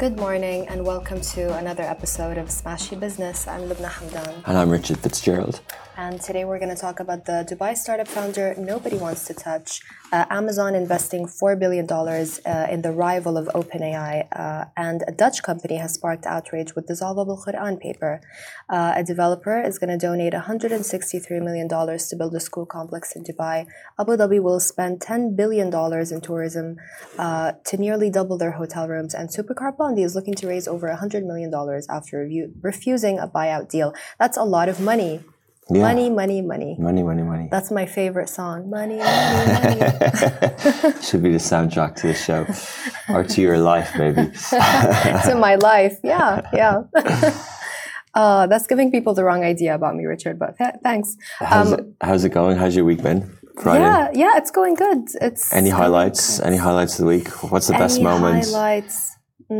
Good morning and welcome to another episode of Smashy Business. I'm Lubna Hamdan. And I'm Richard Fitzgerald. And today we're going to talk about the Dubai startup founder nobody wants to touch, Amazon investing $4 billion in the rival of OpenAI, and a Dutch company has sparked outrage with dissolvable Quran paper. A developer is going to donate $163 million to build a school complex in Dubai. Abu Dhabi will spend $10 billion in tourism to nearly double their hotel rooms, and Supercar Blondie is looking to raise over $100 million after refusing a buyout deal. That's a lot of money. Yeah. Money, money, money. Money, money, money. That's my favorite song. Money, money, money. Should be the soundtrack to the show. Or to your life, maybe. To my life. Yeah, yeah. That's giving people the wrong idea about me, Richard, but thanks. How's it going? How's your week been? Friday? Yeah, it's going good. Any highlights? Any highlights of the week? What's the best moments? Highlights?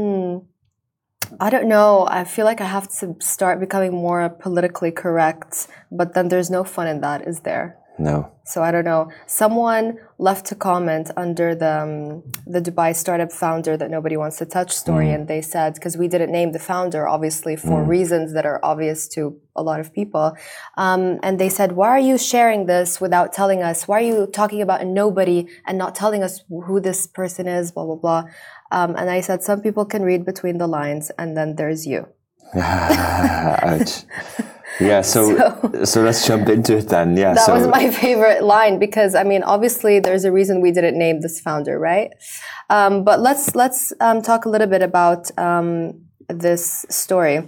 I don't know. I feel like I have to start becoming more politically correct, but then there's no fun in that, is there? No. So I don't know. Someone left a comment under the Dubai startup founder that nobody wants to touch story, and they said, because we didn't name the founder, obviously, for reasons that are obvious to a lot of people, and they said, why are you sharing this without telling us? Why are you talking about nobody and not telling us who this person is, blah, blah, blah. And I said, some people can read between the lines, and then there's you. Ouch. Yeah, so let's jump into it then. Yeah, that was my favorite line because, I mean, obviously there's a reason we didn't name this founder, right? But let's talk a little bit about this story.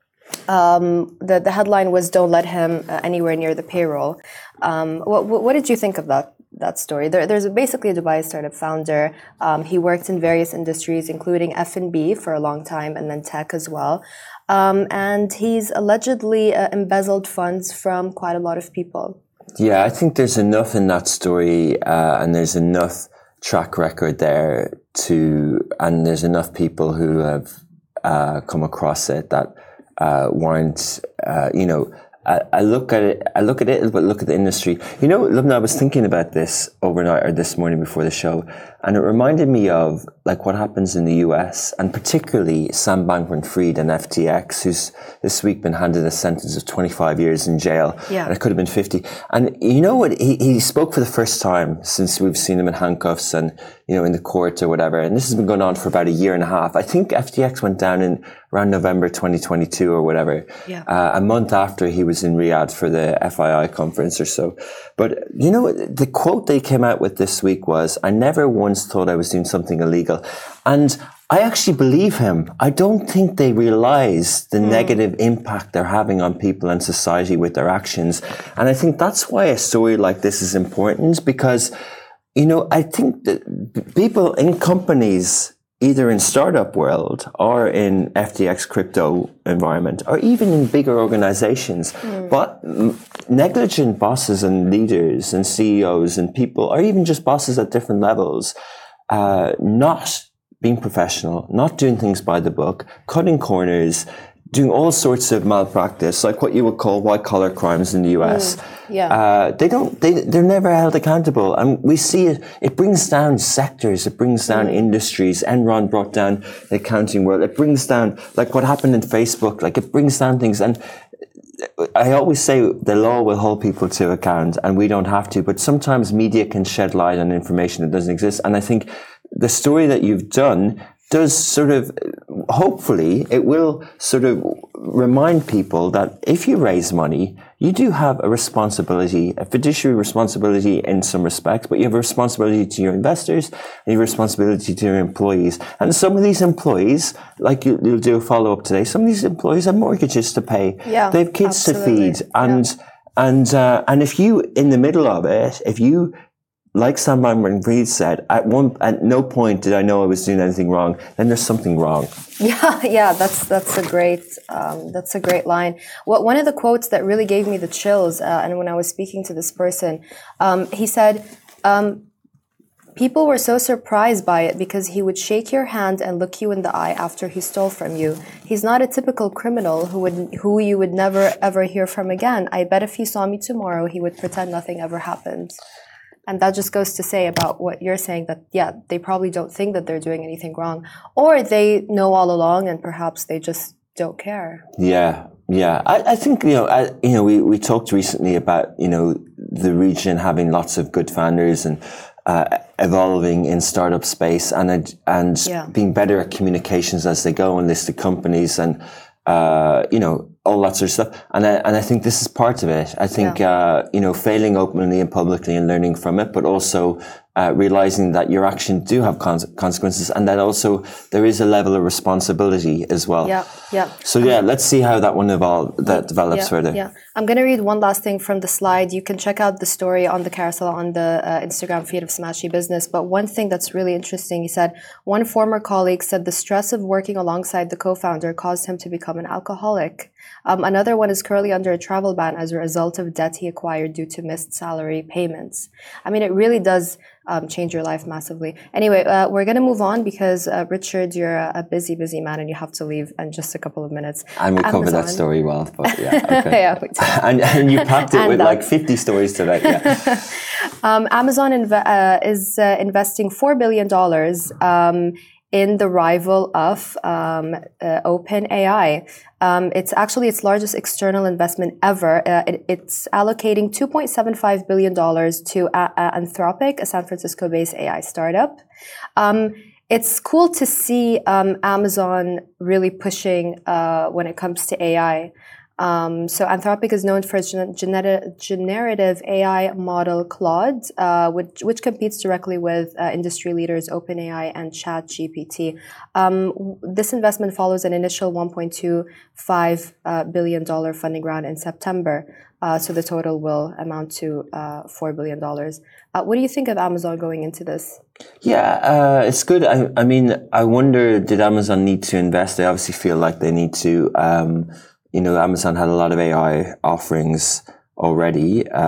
The headline was "Don't let him anywhere near the payroll." What did you think of that story? There's basically a Dubai startup founder. He worked in various industries, including F&B for a long time, and then tech as well. And he's allegedly embezzled funds from quite a lot of people. Yeah, I think there's enough in that story, and there's enough track record there and there's enough people who have come across it that weren't, I look at it, but look at the industry. You know, Lubna, I was thinking about this overnight or this morning before the show, and it reminded me of like what happens in the US, and particularly Sam Bankman-Fried and FTX, who's this week been handed a sentence of 25 years in jail. Yeah. And it could have been 50. And you know what? He spoke for the first time since we've seen him in handcuffs and, in the court or whatever. And this has been going on for about a year and a half. I think FTX went down in around November 2022 or whatever. Yeah. A month after he was in Riyadh for the FII conference or so. But, the quote they came out with this week was, "I never once thought I was doing something illegal." And I actually believe him. I don't think they realize the negative impact they're having on people and society with their actions. And I think that's why a story like this is important because, I think that people in companies, either in startup world or in FTX crypto environment, or even in bigger organizations, but negligent bosses and leaders and CEOs and people, or even just bosses at different levels, not being professional, not doing things by the book, cutting corners, doing all sorts of malpractice, like what you would call white-collar crimes in the US. They're never held accountable. And we see it brings down sectors, it brings down industries. Enron brought down the accounting world. It brings down, like what happened in Facebook, like it brings down things. And I always say the law will hold people to account and we don't have to, but sometimes media can shed light on information that doesn't exist. And I think the story that you've done does sort of, hopefully, it will sort of remind people that if you raise money, you do have a responsibility, a fiduciary responsibility in some respects, but you have a responsibility to your investors and you have a responsibility to your employees. And some of these employees, like you'll do a follow-up today, some of these employees have mortgages to pay. Yeah, they have kids absolutely. to feed. And if you, in the middle of it, if you, like Sam Bankman-Fried said, at no point did I know I was doing anything wrong. Then there's something wrong. Yeah, that's a great line. One of the quotes that really gave me the chills, and when I was speaking to this person, he said, people were so surprised by it because he would shake your hand and look you in the eye after he stole from you. He's not a typical criminal who you would never ever hear from again. I bet if he saw me tomorrow, he would pretend nothing ever happened. And that just goes to say about what you're saying, that, yeah, they probably don't think that they're doing anything wrong, or they know all along and perhaps they just don't care. Yeah. Yeah, I think, we talked recently about, the region having lots of good founders and evolving in startup space and being better at communications as they go and listed companies and, all that sort of stuff. And I think this is part of it. I think, failing openly and publicly and learning from it, but also realizing that your actions do have consequences and that also there is a level of responsibility as well. Yeah, yeah. So let's see how that one develops further. Yeah, I'm going to read one last thing from the slide. You can check out the story on the carousel on the Instagram feed of Smashy Business. But one thing that's really interesting, he said, one former colleague said the stress of working alongside the co-founder caused him to become an alcoholic. Another one is currently under a travel ban as a result of debt he acquired due to missed salary payments. I mean, it really does change your life massively. Anyway, we're going to move on because, Richard, you're a busy man and you have to leave in just a couple of minutes. And we covered that story well, but yeah, okay. Yeah, we did. and you packed it with like 50 stories today, yeah. Amazon is investing $4 billion in the rival of OpenAI. It's actually its largest external investment ever. It's allocating $2.75 billion to Anthropic, a San Francisco-based AI startup. It's cool to see Amazon really pushing when it comes to AI. So Anthropic is known for its generative AI model Claude, which competes directly with industry leaders OpenAI and ChatGPT. This investment follows an initial $1.25 billion funding round in September. So the total will amount to $4 billion. What do you think of Amazon going into this? Yeah, it's good. I mean, I wonder, did Amazon need to invest? They obviously feel like they need to. Amazon had a lot of AI offerings already, but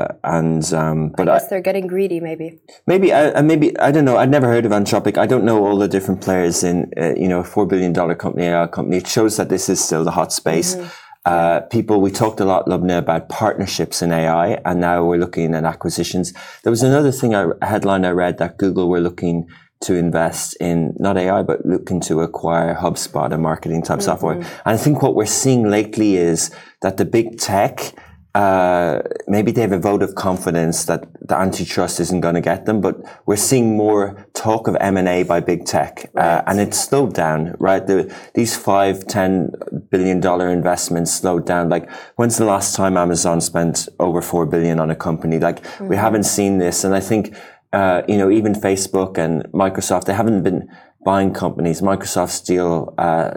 I guess they're getting greedy, maybe. Maybe I don't know. I'd never heard of Anthropic. I don't know all the different players in a $4 billion company, AI company. It shows that this is still the hot space. Mm-hmm. We talked a lot, Lubna, about partnerships in AI, and now we're looking at acquisitions. There was another thing, a headline I read that Google were looking to invest in, not AI, but looking to acquire HubSpot, a marketing type software. And I think what we're seeing lately is that the big tech, maybe they have a vote of confidence that the antitrust isn't going to get them, but we're seeing more talk of M&A by big tech, and it's slowed down, right? These $5-10 billion investments slowed down. Like, when's the last time Amazon spent over $4 billion on a company? Like, we haven't seen this, and I think even Facebook and Microsoft, they haven't been buying companies. Microsoft's deal,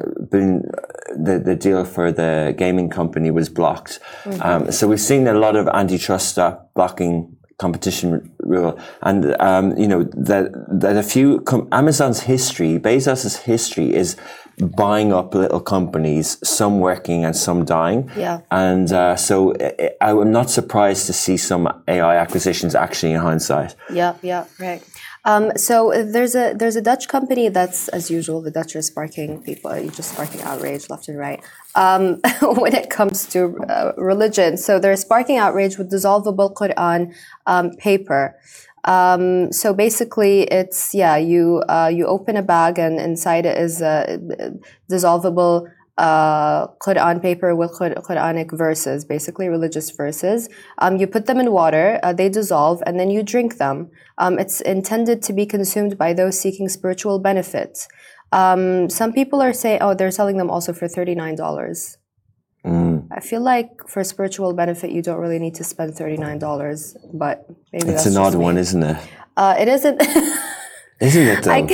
the deal for the gaming company was blocked. So we've seen a lot of antitrust stuff blocking competition rule. And, that a few, Amazon's history, Bezos's history is buying up little companies, some working and some dying. Yeah. And so I'm not surprised to see some AI acquisitions actually in hindsight. Yeah, right. So there's a Dutch company that's, as usual, the Dutch are sparking outrage left and right when it comes to religion. So they're sparking outrage with dissolvable Quran paper. So basically, it's you open a bag and inside it is dissolvable Quran paper with Quranic verses, basically religious verses. You put them in water, they dissolve, and then you drink them. It's intended to be consumed by those seeking spiritual benefit. Some people are saying, they're selling them also for $39. I feel like for spiritual benefit, you don't really need to spend $39, but maybe it's an odd one, isn't it? It isn't. Isn't it, though?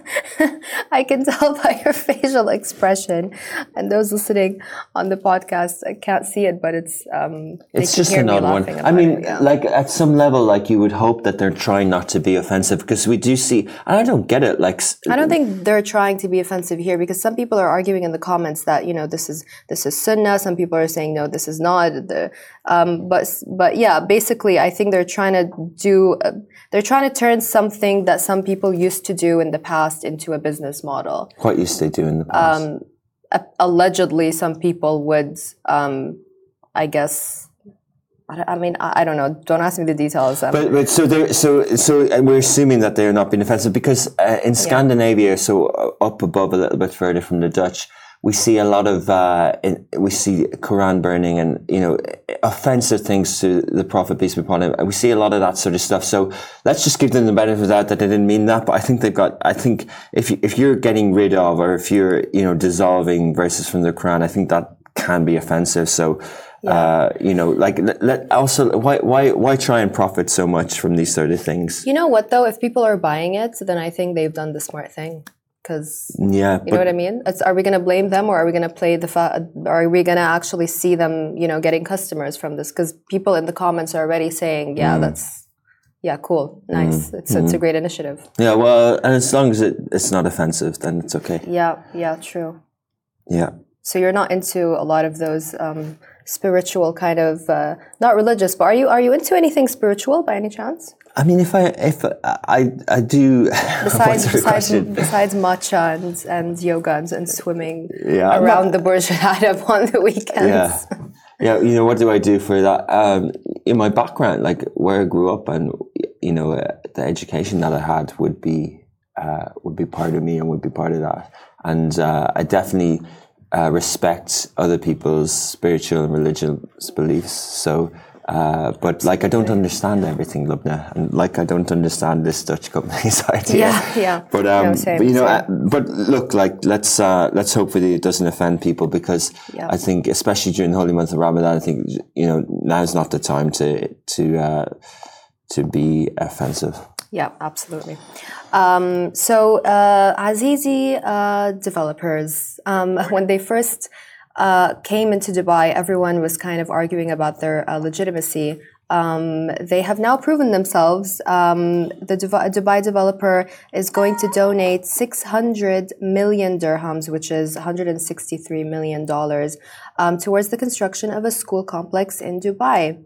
I can tell by your facial expression, and those listening on the podcast, I can't see it, but it's just an odd one. I mean, like at some level, like you would hope that they're trying not to be offensive, because we do see, and I don't get it. Like, I don't think they're trying to be offensive here, because some people are arguing in the comments that this is Sunnah. Some people are saying no, this is not. But yeah, basically, I think they're trying to turn something that some people used to do in the past into a business model. What used they do in the past? Allegedly, some people would, I guess, I don't know. Don't ask me the details. But so we're assuming that they're not being offensive because in Scandinavia, so up above a little bit further from the Dutch, we see a lot of we see Quran burning and offensive things to the Prophet, peace be upon him. We see a lot of that sort of stuff. So let's just give them the benefit of that they didn't mean that. But I think if you're getting rid of or if you're dissolving verses from the Quran, I think that can be offensive. So. Also, why try and profit so much from these sort of things? You know what though? If people are buying it, then I think they've done the smart thing. Because you know what I mean? Are we going to blame them, or are we going to play are we going to actually see them, getting customers from this? Because people in the comments are already saying, cool, nice. It's a great initiative. Yeah, well, and as long as it's not offensive, then it's okay. Yeah, true. Yeah. So you're not into a lot of those spiritual kind of, not religious, but are you into anything spiritual by any chance? I mean, if I do. Besides matcha and yoga and swimming around the Burj Al Arab on the weekends. Yeah. What do I do for that? In my background, like where I grew up, and the education that I had would be part of me and would be part of that, and I definitely respect other people's spiritual and religious beliefs. So. But I don't understand everything, Lubna, and I don't understand this Dutch company's idea. Yeah. But same. But look, let's hopefully it doesn't offend people because I think, especially during the holy month of Ramadan, I think now's not the time to be offensive. Yeah, absolutely. So Azizi developers, when they first came into Dubai, everyone was kind of arguing about their legitimacy. They have now proven themselves. The Dubai developer is going to donate 600 million dirhams, which is $163 million, towards the construction of a school complex in Dubai.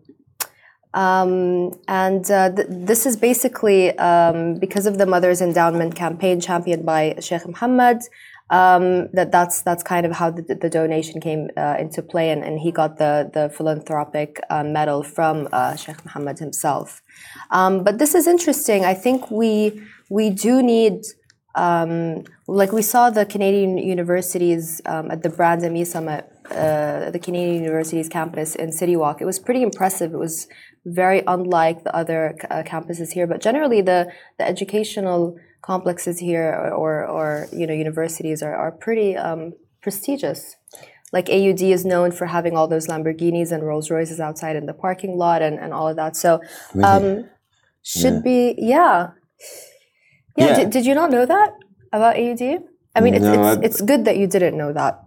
This is basically because of the Mother's Endowment campaign championed by Sheikh Mohammed. That's kind of how the donation came into play, and he got the philanthropic medal from Sheikh Mohammed himself. But this is interesting. I think we do need, we saw the Canadian universities at the Brand ME Summit, the Canadian Universities campus in City Walk. It was pretty impressive. It was very unlike the other campuses here, but generally the educational complexes here or universities are pretty prestigious. Like AUD is known for having all those Lamborghinis and Rolls Royces outside in the parking lot and all of that. So Did you not know that about AUD? I mean, it's good that you didn't know that.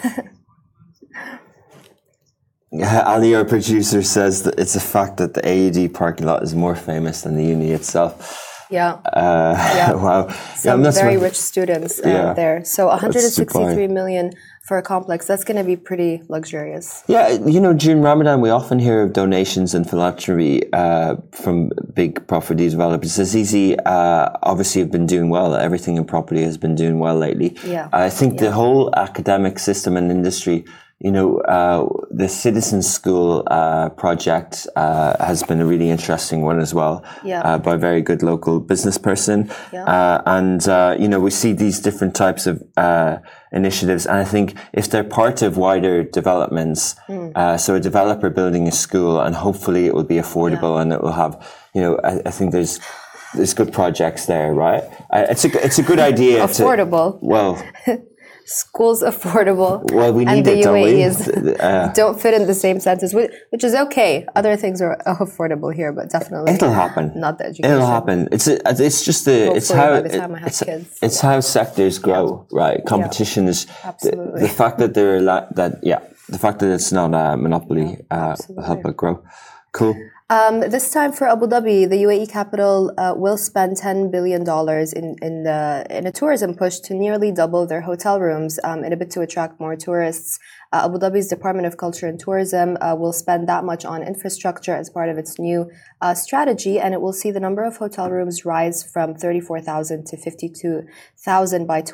Ali, our producer, says that it's a fact that the AUD parking lot is more famous than the uni itself. Yeah. Wow. Some very rich students there. So 163 million for a complex, that's going to be pretty luxurious. Yeah, during Ramadan, we often hear of donations and philanthropy from big property developers. Azizi obviously have been doing well. Everything in property has been doing well lately. Yeah. I think the whole academic system and industry, the Citizen School project has been a really interesting one as well, by a very good local business person. Yeah. We see these different types of initiatives, and I think if they're part of wider developments, so a developer building a school, and hopefully it will be affordable and it will have, I think there's good projects there, right? It's a good idea. Affordable. Schools affordable. Well, we need and the it, UAE don't fit in the same sentence, which is okay. Other things are affordable here, but definitely it'll happen. Not the education. It'll happen. It's just it's how by the time I have kids. It's how sectors grow, right? Competition is the fact that the fact that it's not a monopoly will help it grow. Cool. This time for Abu Dhabi, the UAE capital will spend $10 billion in a tourism push to nearly double their hotel rooms in a bid to attract more tourists. Abu Dhabi's Department of Culture and Tourism will spend that much on infrastructure as part of its new strategy, and it will see the number of hotel rooms rise from 34,000 to 52,000 by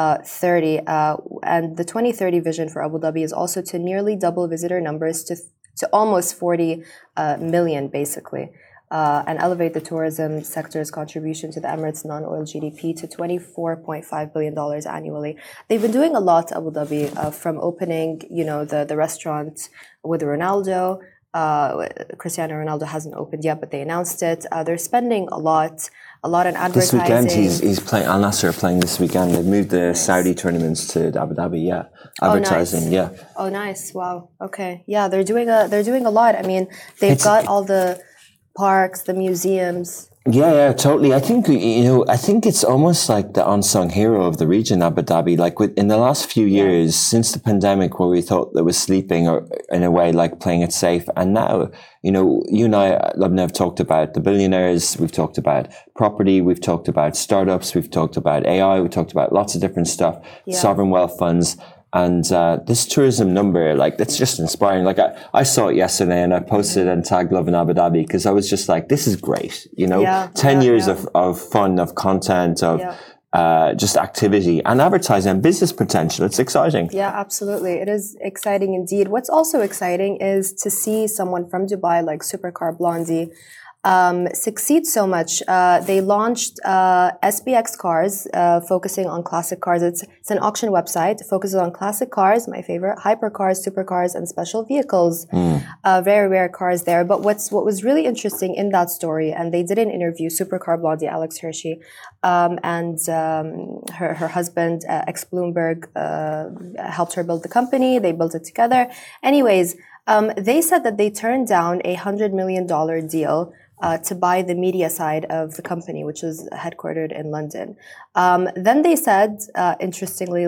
2030. And the 2030 vision for Abu Dhabi is also to nearly double visitor numbers to to almost 40 million, basically. And elevate the tourism sector's contribution to the Emirates non-oil GDP to $24.5 billion annually. They've been doing a lot, Abu Dhabi, from opening, the restaurant with Ronaldo. Cristiano Ronaldo hasn't opened yet, but they announced it. They're spending a lot on advertising. This weekend, he's playing. Al Nassr are playing this weekend. They've moved the Saudi tournaments to Abu Dhabi. Yeah, advertising. Oh, nice. Yeah. Oh, nice. Wow. Okay. Yeah, they're doing a lot. I mean, they've got all the parks, the museums. Yeah, totally. I think it's almost like the unsung hero of the region, Abu Dhabi. Like in the last few years, since the pandemic, where we thought that was sleeping, or in a way like playing it safe, and now, you and I, Lubna, have talked about the billionaires. We've talked about property. We've talked about startups. We've talked about AI. We talked about lots of different stuff. Yeah. Sovereign wealth funds. And this tourism number, like, that's just inspiring. Like, I saw it yesterday and I posted and tagged Love in Abu Dhabi because I was just like, this is great. 10 years of fun, of content, of just activity and advertising and business potential. It's exciting. Yeah, absolutely. It is exciting indeed. What's also exciting is to see someone from Dubai like Supercar Blondie succeed so much. They launched SBX Cars, focusing on classic cars. It's an auction website. It focuses on classic cars, my favorite, hypercars, supercars, and special vehicles. Very rare cars there. But what was really interesting in that story, and they did an interview, Supercar Blondie, Alex Hershey, and her husband, ex-Bloomberg, helped her build the company. They built it together. Anyways, they said that they turned down a $100 million deal to buy the media side of the company, which is headquartered in London. Then they said, interestingly,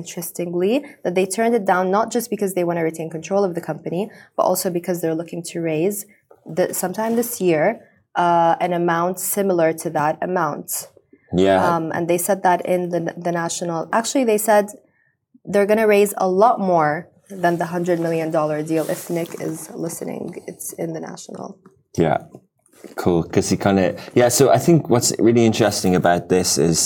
that they turned it down not just because they want to retain control of the company, but also because they're looking to raise sometime this year an amount similar to that amount. Yeah. And they said that in the national. Actually, they said they're going to raise a lot more than the $100 million deal. If Nick is listening, it's in the national. Yeah. Cool. Because he kind of, so I think what's really interesting about this is,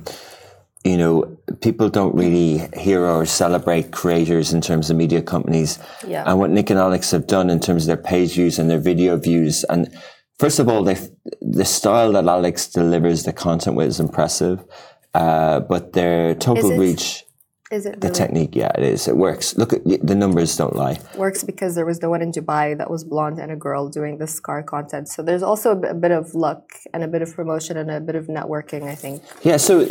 people don't really hear or celebrate creators in terms of media companies. Yeah. And what Nick and Alex have done in terms of their page views and their video views. And first of all, the style that Alex delivers the content with is impressive. But their total reach... Is it the really? technique? Yeah, it is. It works. Look, the numbers don't lie. Works because there was the one in Dubai that was blonde and a girl doing this car content. So there's also a bit of luck and a bit of promotion and a bit of networking, I think. Yeah, so,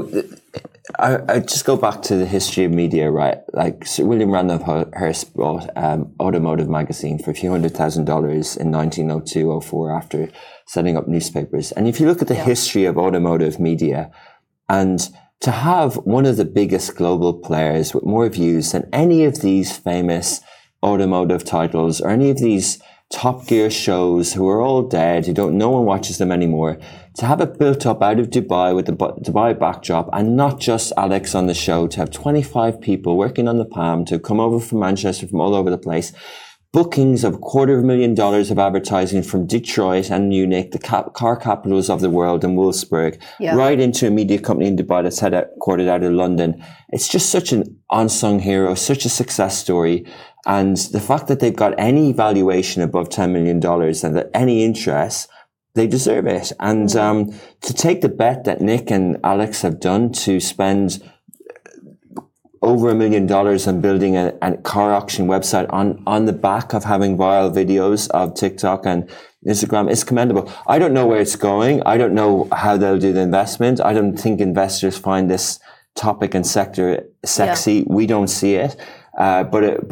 I just go back to the history of media, right? Like Sir William Randolph Hearst bought Automotive magazine for a few $100,000 in 1902-04 after setting up newspapers. And if you look at the history of automotive media, and to have one of the biggest global players with more views than any of these famous automotive titles or any of these Top Gear shows who are all dead, no one watches them anymore, to have it built up out of Dubai with the Dubai backdrop, and not just Alex on the show, to have 25 people working on the Palm, to come over from Manchester, from all over the place, bookings of $250,000 of advertising from Detroit and Munich, the car capitals of the world, and Wolfsburg, right into a media company in Dubai that's headquartered out of London. It's just such an unsung hero, such a success story. And the fact that they've got any valuation above $10 million and that any interest, they deserve it. And to take the bet that Nick and Alex have done to spend over $1 million on building a car auction website on the back of having viral videos of TikTok and Instagram is commendable. I don't know where it's going. I don't know how they'll do the investment. I don't think investors find this topic and sector sexy. Yeah. We don't see it. But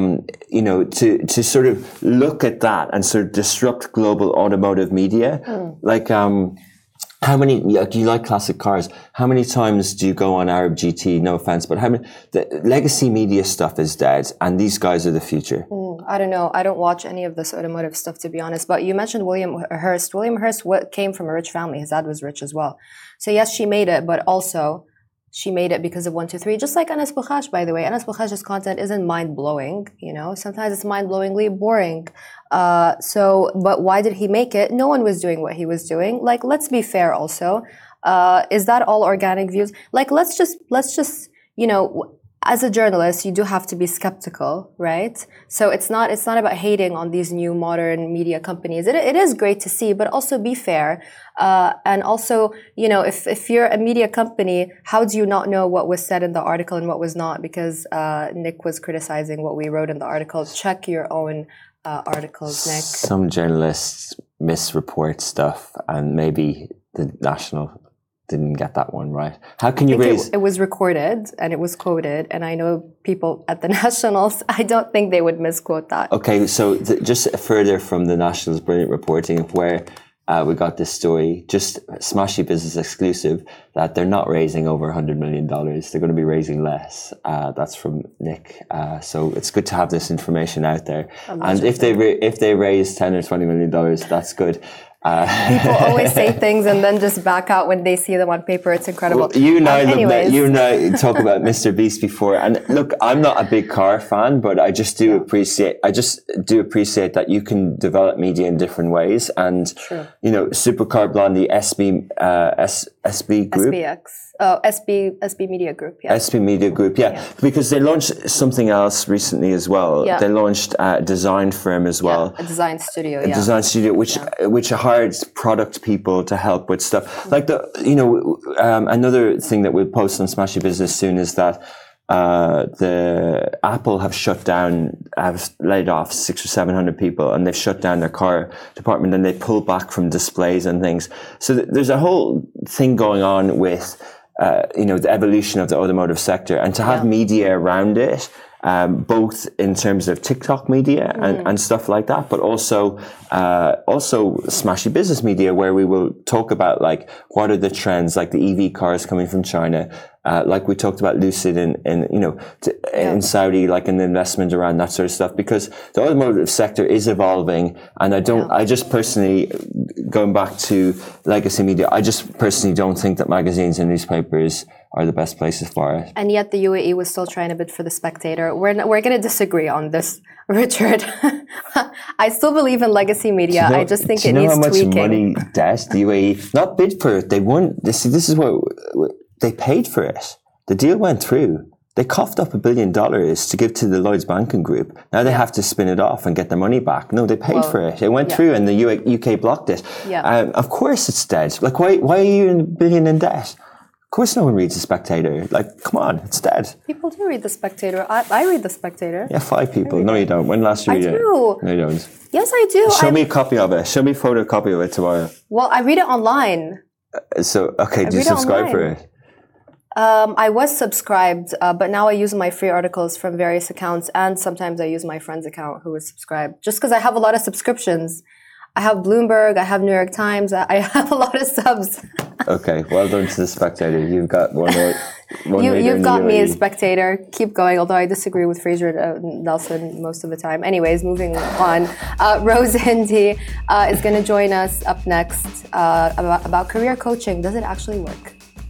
to sort of look at that and sort of disrupt global automotive media, how many, do you like classic cars? How many times do you go on Arab GT? No offense, but the legacy media stuff is dead and these guys are the future. I don't know. I don't watch any of this automotive stuff, to be honest. But you mentioned William Hearst. William Hearst came from a rich family. His dad was rich as well. So yes, she made it, but also she made it because of 123. Just like Anas Bukhash, by the way. Anas Bukhash's content isn't mind-blowing, Sometimes it's mind-blowingly boring. But why did he make it? No one was doing what he was doing. Like, let's be fair also. Is that all organic views? Like, let's just as a journalist, you do have to be skeptical, right? So it's not about hating on these new modern media companies. It is great to see, but also be fair. And also, if you're a media company, how do you not know what was said in the article and what was not? Because Nick was criticizing what we wrote in the article. Check your own articles, Nick. Some journalists misreport stuff, and maybe the National didn't get that one right. How can you raise... It was recorded and it was quoted, and I know people at the Nationals, I don't think they would misquote that. Okay, so just further from the National's brilliant reporting of where we got this story, just Smashy Business exclusive, that they're not raising over $100 million. They're going to be raising less. That's from Nick. So it's good to have this information out there. And if they raise $10 or $20 million, that's good. People always say things and then just back out when they see them on paper. It's incredible. Well, you and I talk about Mr. Beast before, and look, I'm not a big car fan, but I just do appreciate that you can develop media in different ways. And Supercar Blondie, SB Group, SBX. Oh, SB Media Group, yeah. SB Media Group, yeah. Because they launched something else recently as well. Yeah. They launched a design firm as well. A design studio, A design studio, which hires product people to help with stuff. Like another thing that we'll post on Smashy Business soon is that the Apple have laid off 600 or 700 people, and they've shut down their car department, and they pull back from displays and things. So there's a whole thing going on with the evolution of the automotive sector, and to have media around it, both in terms of TikTok media and stuff like that, but also Smashy Business media, where we will talk about like what are the trends, like the EV cars coming from China, like we talked about Lucid in Saudi, like an investment around that sort of stuff, because the automotive sector is evolving, and I just personally, going back to legacy media, I just personally don't think that magazines and newspapers are the best places for it. And yet the UAE was still trying a bit for The Spectator. We're going to disagree on this, Richard. I still believe in legacy media. I just think it needs tweaking. Do you know how much money the UAE not bid for it? They won. This is what they paid for it. The deal went through. They coughed up $1 billion to give to the Lloyds Banking Group. Now they have to spin it off and get their money back. No, they paid for it. It went through, and the UK blocked it. Yeah. Of course it's dead. Like, why are you $1 billion in debt? Of course no one reads The Spectator. Like, come on, it's dead. People do read The Spectator. I read The Spectator. Yeah, 5 people. No, you don't. When last you read it? I do. No, you don't. Yes, I do. Show me a copy of it. Show me a photocopy of it tomorrow. Well, I read it online. Do you subscribe for it? I was subscribed, but now I use my free articles from various accounts, and sometimes I use my friend's account who is subscribed, just because I have a lot of subscriptions. I have Bloomberg, I have New York Times, I have a lot of subs. Okay, well done to The Spectator. You've got one You've got me as Spectator. Keep going, although I disagree with Fraser Nelson most of the time. Anyways, moving on. Rose Hindi is going to join us up next about career coaching. Does it actually work?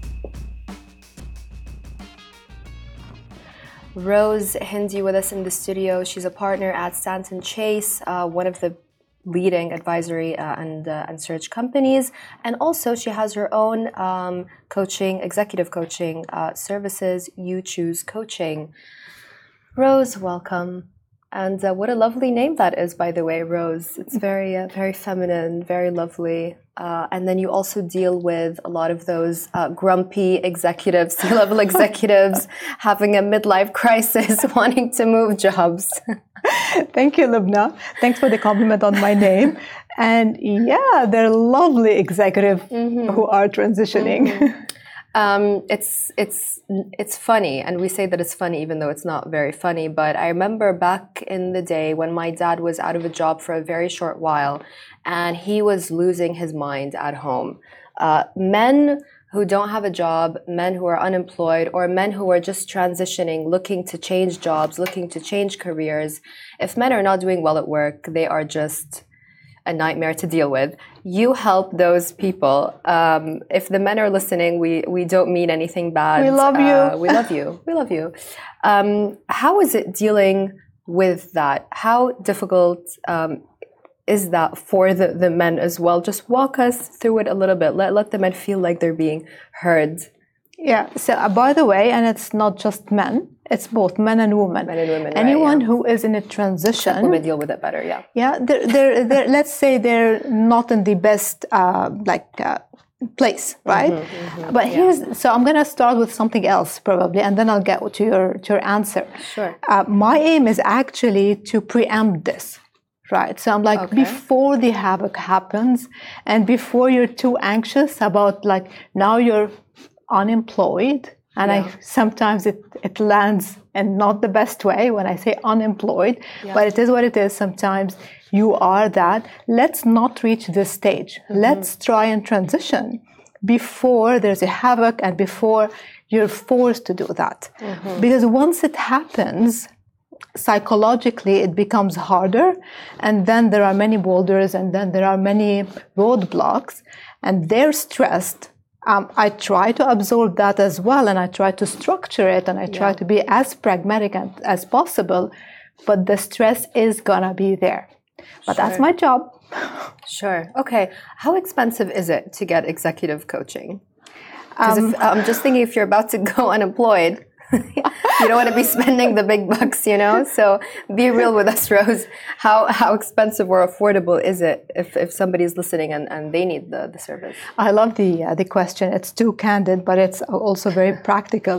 Rose Hindi with us in the studio. She's a partner at Stanton Chase, one of the leading advisory and search companies, and also she has her own executive coaching services. You Choose Coaching. Rose, welcome. And what a lovely name that is, by the way, Rose. It's very very feminine, very lovely. And then you also deal with a lot of those grumpy executives, C-level executives, having a midlife crisis, wanting to move jobs. Thank you, Lubna. Thanks for the compliment on my name. And yeah, they're lovely executives who are transitioning. It's funny, and we say that it's funny even though it's not very funny, but I remember back in the day when my dad was out of a job for a very short while and he was losing his mind at home. Men who don't have a job, men who are unemployed, or men who are just transitioning, looking to change jobs, looking to change careers, if men are not doing well at work, they are just a nightmare to deal with. You help those people. If the men are listening, we don't mean anything bad. We love you. We love you. We love you. How is it dealing with that? How difficult is that for the men as well? Just walk us through it a little bit. Let the men feel like they're being heard. Yeah. So by the way, and it's not just men, It's both men and women. Men and women, right, Anyone yeah. who is in a transition. Women deal with it better, yeah. Yeah, they're, let's say they're not in the best place, right? But so I'm going to start with something else probably, and then I'll get to your answer. Sure. My aim is actually to preempt this, right? So I'm like, before the havoc happens, and before you're too anxious about like, now you're unemployed, and sometimes it lands in not the best way when I say unemployed, but it is what it is. Sometimes you are that. Let's not reach this stage. Let's try and transition before there's a havoc and before you're forced to do that. Because once it happens, psychologically it becomes harder, and then there are many boulders, and then there are many roadblocks, and they're stressed. I try to absorb that as well, and I try to structure it, and I try to be as pragmatic as possible, but the stress is gonna be there. But that's my job. Sure. Okay. How expensive is it to get executive coaching? Because I'm just thinking, if you're about to go unemployed, you don't want to be spending the big bucks, you know? So be real with us, Rose. How expensive or affordable is it if somebody's listening and they need the service? I love the question. It's too candid, but it's also very practical.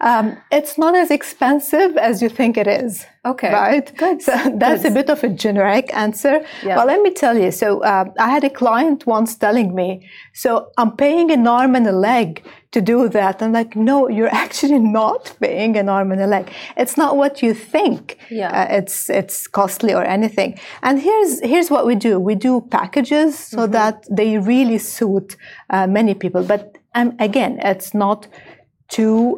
It's not as expensive as you think it is. Okay. Right? Good. So that's a bit of a generic answer. Yeah. Well, let me tell you. So I had a client once telling me, so I'm paying an arm and a leg to do that. I'm like, no, you're actually not paying an arm and a leg. It's not what you think. Yeah. It's costly or anything. And here's what we do. We do packages so that they really suit many people. But again, it's not too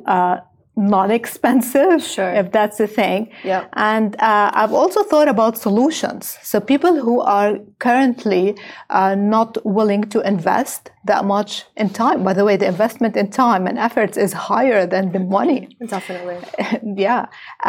not expensive, if that's the thing. Yeah. And I've also thought about solutions. So people who are currently not willing to invest that much in time. By the way, the investment in time and efforts is higher than the money. Definitely. Yeah.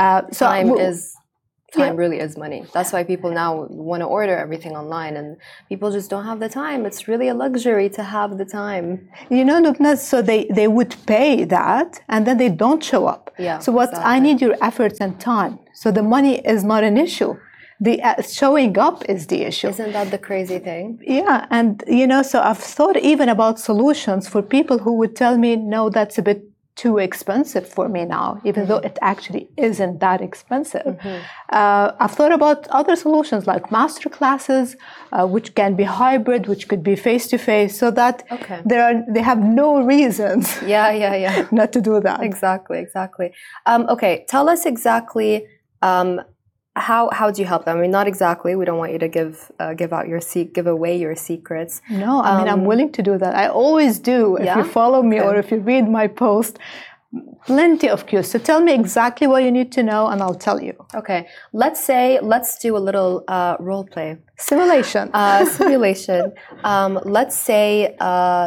Time really is money. That's why people now want to order everything online, and people just don't have the time. It's really a luxury to have the time. You know, Lubna, so they would pay that and then they don't show up. Yeah, so I need your efforts and time. So the money is not an issue. The showing up is the issue. Isn't that the crazy thing? Yeah, and you know, so I've thought even about solutions for people who would tell me, no, that's a bit too expensive for me now, even though it actually isn't that expensive. I've thought about other solutions like master classes, which can be hybrid, which could be face-to-face, so that they have no reasons not to do that. Exactly. Okay, tell us exactly how do you help them? I mean, not exactly. We don't want you to give away your secrets. No, I mean, I'm willing to do that. I always do. If you follow me or if you read my post, plenty of cues. So tell me exactly what you need to know, and I'll tell you. Okay. Let's do a little role play. Simulation. Simulation. Let's say,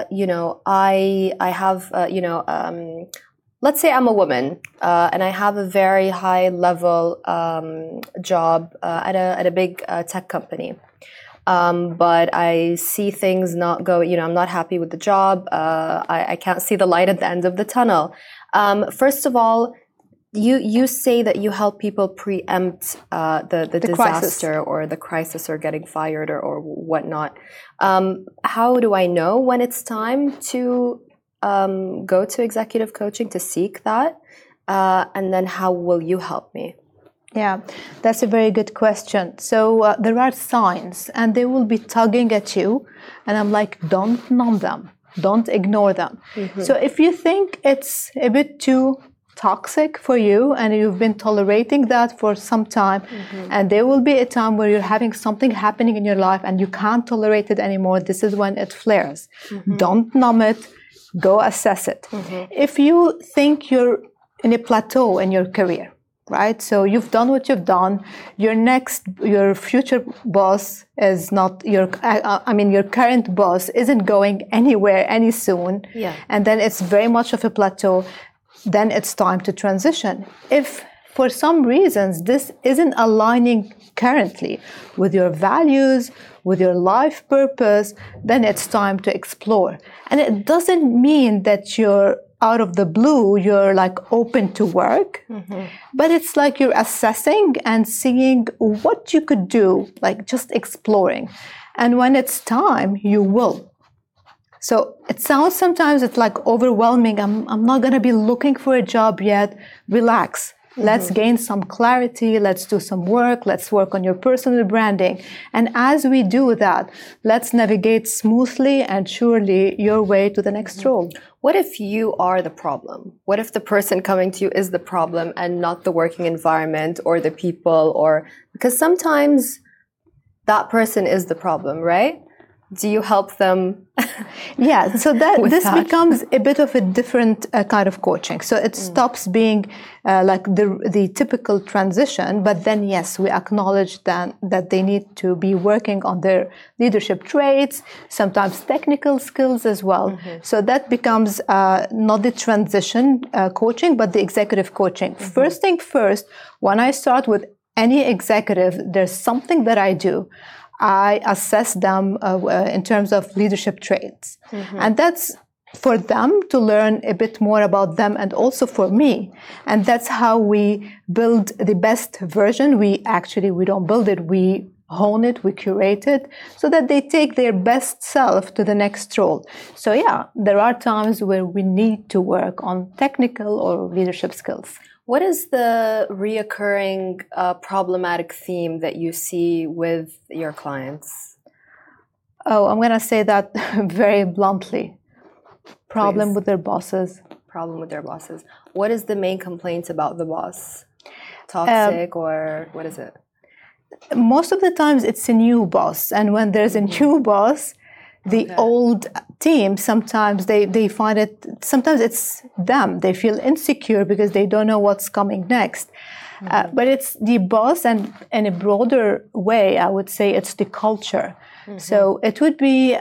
I have, let's say I'm a woman and I have a very high level job at a big tech company. But I see things not go, I'm not happy with the job. I can't see the light at the end of the tunnel. First of all, you say that you help people preempt the disaster crisis. Or the crisis or getting fired or whatnot. How do I know when it's time to go to executive coaching to seek that? And then how will you help me? Yeah, that's a very good question. So there are signs and they will be tugging at you. And I'm like, don't numb them. Don't ignore them. So if you think it's a bit too toxic for you and you've been tolerating that for some time, and there will be a time where you're having something happening in your life and you can't tolerate it anymore, this is when it flares. Don't numb it. Go assess it. If you think you're in a plateau in your career, right? So you've done what you've done. Your future boss is not your current boss isn't going anywhere any soon. Yeah. And then it's very much of a plateau. Then it's time to transition. If for some reasons this isn't aligning currently with your values, with your life purpose, then it's time to explore. And it doesn't mean that you're out of the blue, you're like open to work, but it's like you're assessing and seeing what you could do, like just exploring. And when it's time, you will. So it sounds sometimes it's like overwhelming. I'm not going to be looking for a job yet. Relax. Let's gain some clarity. Let's do some work. Let's work on your personal branding. And as we do that, let's navigate smoothly and surely your way to the next role. What if you are the problem? What if the person coming to you is the problem and not the working environment or the people? Or because sometimes that person is the problem, right? Do you help them? Yeah, so this becomes a bit of a different kind of coaching. So it stops being like the typical transition, but then yes, we acknowledge that they need to be working on their leadership traits, sometimes technical skills as well. So that becomes not the transition coaching, but the executive coaching. First thing first, when I start with any executive, there's something that I do. I assess them in terms of leadership traits. And that's for them to learn a bit more about them and also for me. And that's how we build the best version. We don't build it, we hone it, we curate it so that they take their best self to the next role. So yeah, there are times where we need to work on technical or leadership skills. What is the reoccurring problematic theme that you see with your clients? Oh, I'm going to say that very bluntly. Problem Please. with their bosses. Problem with their bosses. What is the main complaint about the boss? Toxic or what is it? Most of the times it's a new boss. And when there's a new boss, the old team, sometimes they find it, sometimes it's them. They feel insecure because they don't know what's coming next. But it's the boss, and in a broader way, I would say it's the culture. So it would be,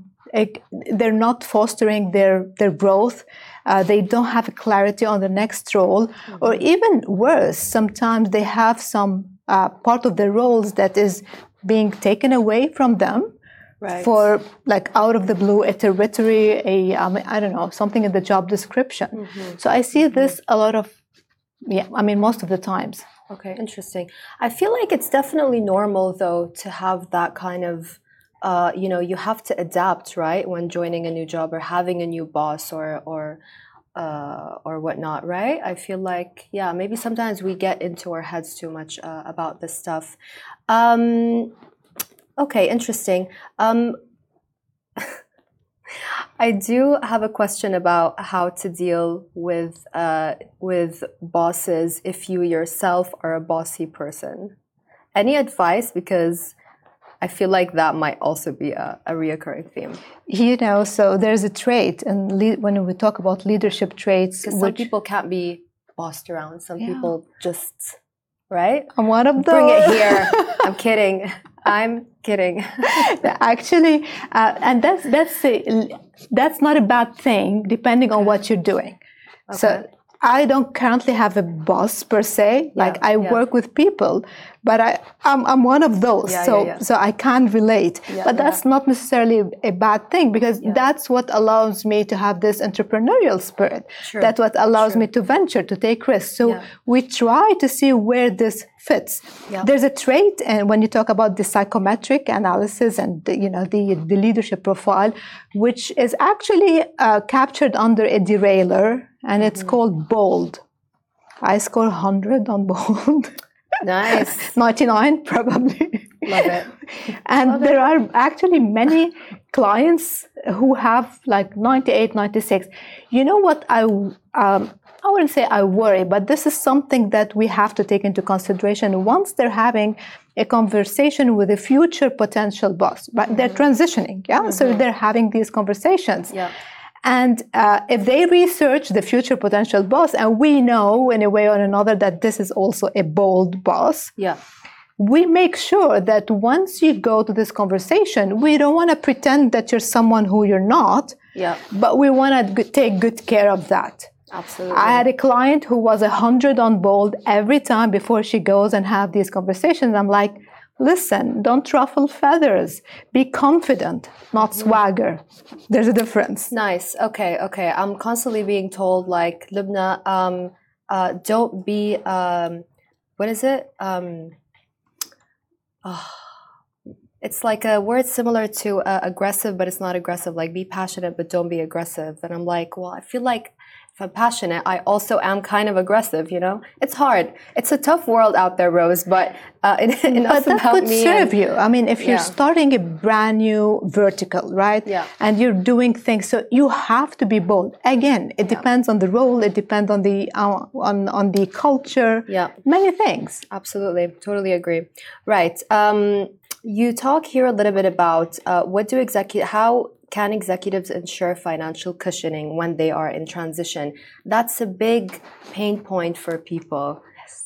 they're not fostering their growth. They don't have clarity on the next role. Or even worse, sometimes they have some part of their roles that is being taken away from them. Right. For like out of the blue, a territory, I don't know, something in the job description. So I see this a lot of, most of the times. Okay, interesting. I feel like it's definitely normal though to have that kind of, you have to adapt, right? When joining a new job or having a new boss or whatnot, right? I feel like, yeah, maybe sometimes we get into our heads too much about this stuff. Okay, interesting. I do have a question about how to deal with bosses if you yourself are a bossy person. Any advice? Because I feel like that might also be a reoccurring theme. So there's a trait, and when we talk about leadership traits, some people can't be bossed around. Some people just, right? I'm one of those. Bring it here. I'm kidding. I'm kidding. Actually, and that's not a bad thing, depending on what you're doing. Okay. So I don't currently have a boss per se. I work with people, but I'm one of those. So I can't relate. But that's not necessarily a bad thing, because that's what allows me to have this entrepreneurial spirit. True. That's what allows me to venture, to take risks. So we try to see where this fits. Yeah. There's a trait, and when you talk about the psychometric analysis and the leadership profile, which is actually captured under a derailer, and it's called BOLD. I score 100 on BOLD. Nice. 99 probably. Love it. And there are actually many clients who have like 98, 96. You know what I wouldn't say I worry, but this is something that we have to take into consideration once they're having a conversation with a future potential boss. But they're transitioning, So they're having these conversations. Yeah. And if they research the future potential boss, and we know in a way or another that this is also a bold boss, we make sure that once you go to this conversation, we don't want to pretend that you're someone who you're not, but we want to take good care of that. Absolutely. I had a client who was 100 on BOLD every time before she goes and have these conversations. I'm like, listen, don't ruffle feathers. Be confident, not swagger. There's a difference. Nice. Okay. I'm constantly being told, like, Lubna, don't be, what is it? It's like a word similar to aggressive, but it's not aggressive. Like, be passionate, but don't be aggressive. And I'm like, well, I feel like if I'm passionate, I also am kind of aggressive, you know? It's hard. It's a tough world out there, Rose, but But that could serve you. I mean, if you're starting a brand new vertical, right? Yeah. And you're doing things, so you have to be bold. Again, it depends on the role. It depends on the culture. Yeah. Many things. Absolutely. Totally agree. Right. You talk here a little bit about how can executives ensure financial cushioning when they are in transition? That's a big pain point for people.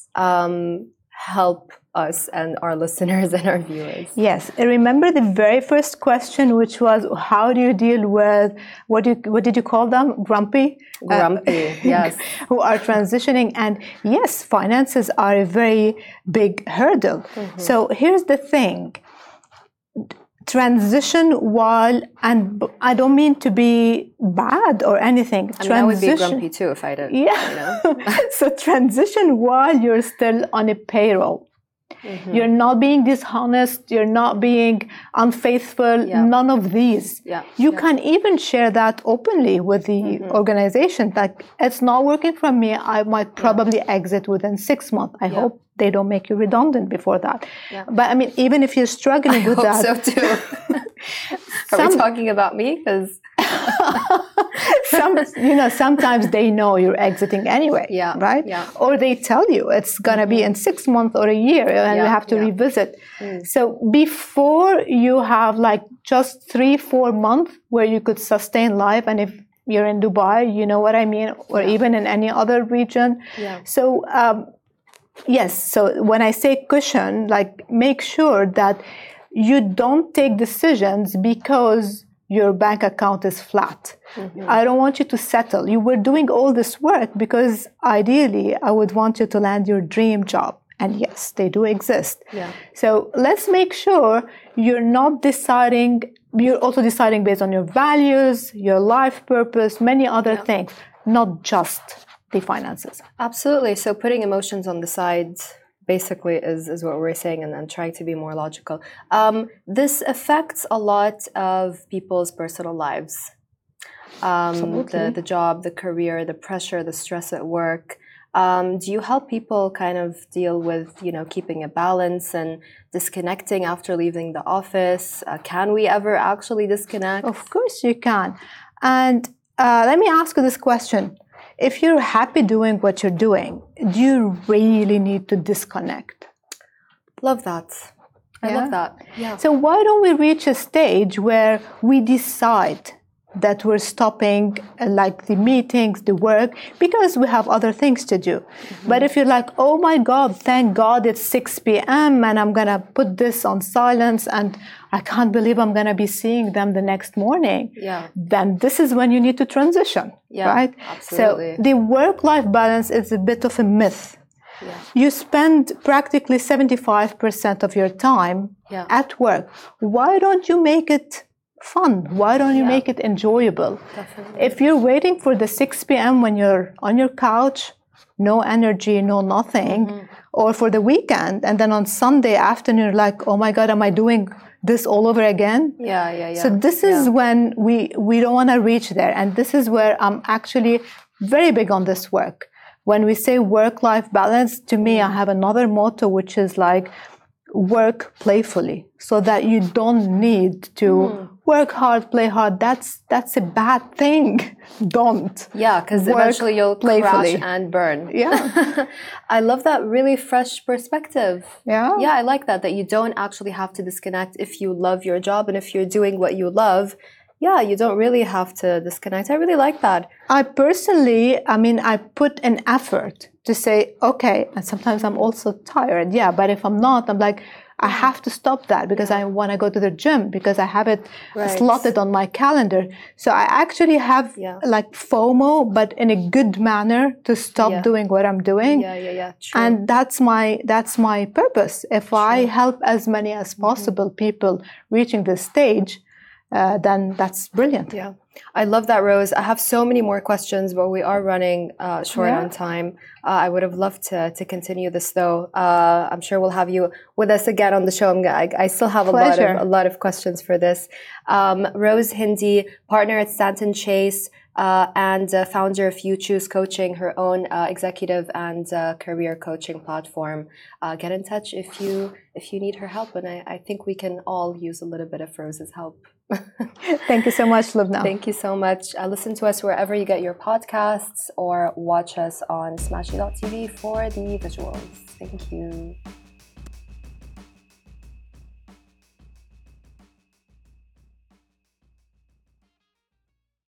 Help us and our listeners and our viewers. Yes. Remember the very first question, which was, how do you deal with, what did you call them? Grumpy? Yes. Who are transitioning. And yes, finances are a very big hurdle. Mm-hmm. So here's the thing. Transition while, and I don't mean to be bad or anything. I mean, I would be grumpy too if I did. Yeah. You know? So transition while you're still on a payroll. Mm-hmm. You're not being dishonest. You're not being unfaithful. Yeah. None of these. Yeah. You can even share that openly with the organization. Like, it's not working for me. I might probably exit within 6 months. I hope they don't make you redundant before that. Yeah. But I mean, even if you're struggling with that. I hope so too. Are we talking about me? Because sometimes they know you're exiting anyway, right? Yeah. Or they tell you it's gonna be in 6 months or a year, and you have to revisit. So before you have like just 3-4 months where you could sustain life, and if you're in Dubai, you know what I mean, or even in any other region. Yeah. So yes. So when I say cushion, like, make sure that you don't take decisions because your bank account is flat. Mm-hmm. I don't want you to settle. You were doing all this work because ideally I would want you to land your dream job. And yes, they do exist. Yeah. So let's make sure you're not deciding, you're also deciding based on your values, your life purpose, many other things, not just the finances. Absolutely. So putting emotions on the side basically is what we're saying, and then trying to be more logical. This affects a lot of people's personal lives. The job, the career, the pressure, the stress at work. Do you help people kind of deal with, keeping a balance and disconnecting after leaving the office? Can we ever actually disconnect? Of course you can. And let me ask you this question. If you're happy doing what you're doing, do you really need to disconnect? Love that. I love that. Yeah. So why don't we reach a stage where we decide that we're stopping like the meetings, the work, because we have other things to do. Mm-hmm. But if you're like, oh my God, thank God it's 6 p.m. and I'm going to put this on silence and I can't believe I'm going to be seeing them the next morning, then this is when you need to transition, right? Absolutely. So the work-life balance is a bit of a myth. Yeah. You spend practically 75% of your time at work. Why don't you make it fun? Why don't you make it enjoyable? Definitely. If you're waiting for the 6 p.m. when you're on your couch, no energy, no nothing, or for the weekend, and then on Sunday afternoon, you're like, oh my God, am I doing this all over again? Yeah. So this is when we don't want to reach there. And this is where I'm actually very big on this work. When we say work-life balance, to me, I have another motto, which is like, work playfully, so that you don't need to work hard, play hard. That's a bad thing. Don't. Yeah, because eventually you'll crash and burn. Yeah. I love that really fresh perspective. Yeah. Yeah, I like that you don't actually have to disconnect if you love your job, and if you're doing what you love, you don't really have to disconnect. I really like that. I personally, I put an effort to say, okay, and sometimes I'm also tired. Yeah, but if I'm not, I'm like, I have to stop that because I want to go to the gym because I have it Right. slotted on my calendar. So I actually have like FOMO, but in a good manner to stop doing what I'm doing. True. And that's my purpose. If I help as many as possible people reaching this stage, then that's brilliant. Yeah, I love that, Rose. I have so many more questions, but we are running short on time. I would have loved to continue this, though. I'm sure we'll have you with us again on the show. I still have a lot of questions for this. Rose Hindi, partner at Stanton Chase, and founder of You Choose Coaching, her own executive and career coaching platform. Get in touch if you need her help, and I think we can all use a little bit of Rose's help. Thank you so much, Lubna. Thank you so much. Listen to us wherever you get your podcasts or watch us on Smashy.tv for the visuals. Thank you.